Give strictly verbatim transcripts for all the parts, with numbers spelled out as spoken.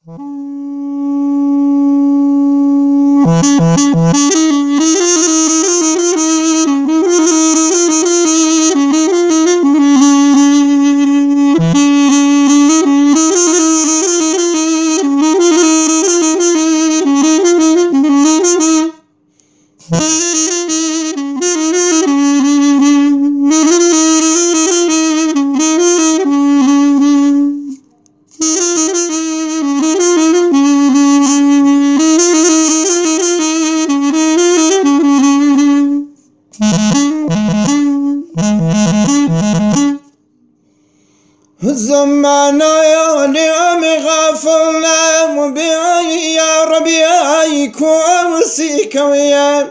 زمانا نعم غفلنا وبيعي يا ربي أيكم سيكويا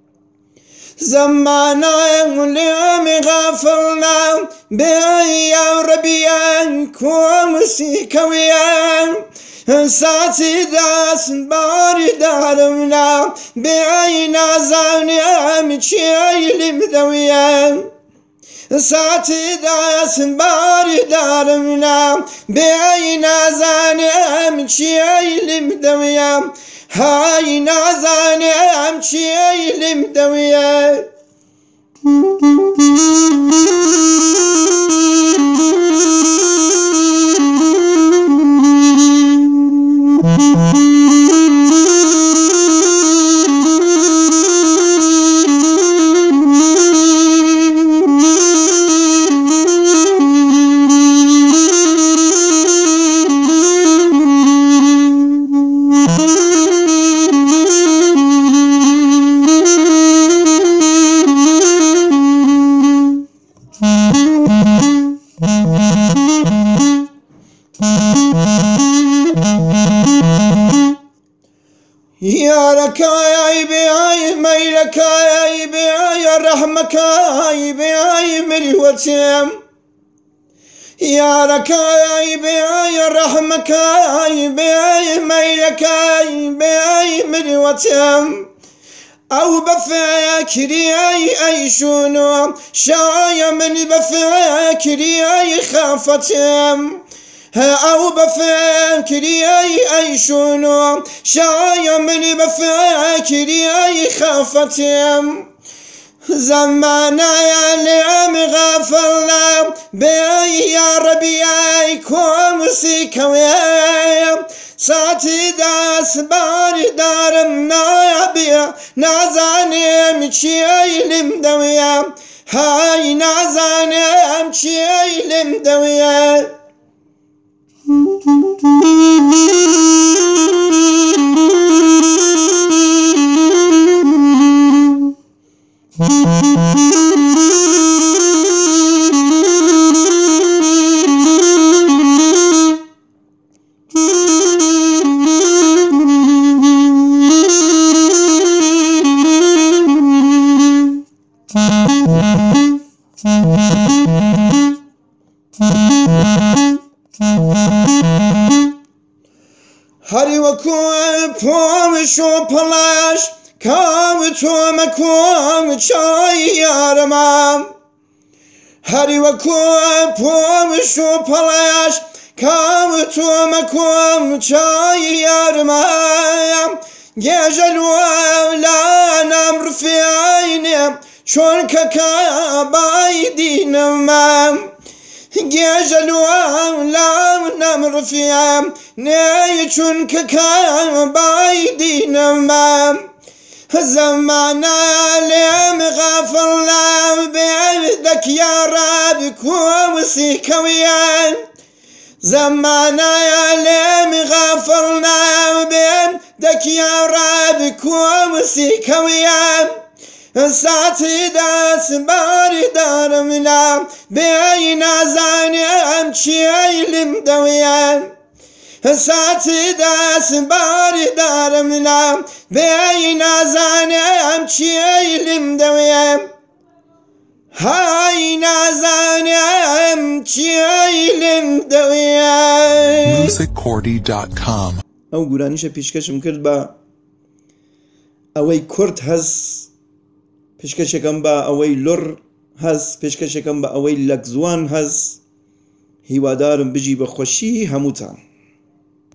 زمانا نعم غفلنا بيعي يا ربي أيكم سيكويا ساتي داس باري دارمنا بيعي نازاني أمشي لمدويا ساتي داس باري دارمنا بأي نازاني أمشي لمدويا هاي نازاني أمشي لمدويا يا ركاي بياي ميلكاي بياي رحمكاي بياي مروتيم يا ركاي بياي رحمكاي بياي ميلكاي بياي مروتيم أو بفكري أي شنو شاي من بفكري أي خافتم أو بفكري أي شنو شاي من بفكري أي خافتم زمانا يا نعم غفلنا بي يا ربي أيكم سيكويا ساتي داس باري دارمنا بيا نازاني مشي لمدويا هاي نازاني مشي لمدويا هری وکوی پام شو پلاش کام تو مکوم چای یارمام هری وکوی پام شو پلاش کام تو مکوم چای یارمام گجلو لانم رفیعینم چون که بایدینم گجلو لانم رفیعم نه چون که بایدینم زمانا لم غفلنا بعدك يا رب كوم سيكويان زمانا لم غفلنا بعدك يا رب كوم سيكويان ساتي داس باري دارمنا بين زاني امشي لمدويان ساتي داس باري دارمنا بين زاني امشي لمدويان هاي نازاني امشي لمدويان music cordy dot com او گورانیش پیشکشم کرد با اوی کرد هز پیشکشکم با اوی لور هز پیشکشکم با اوی لگزوان هز هیوادارم بجی بخوشی هموتان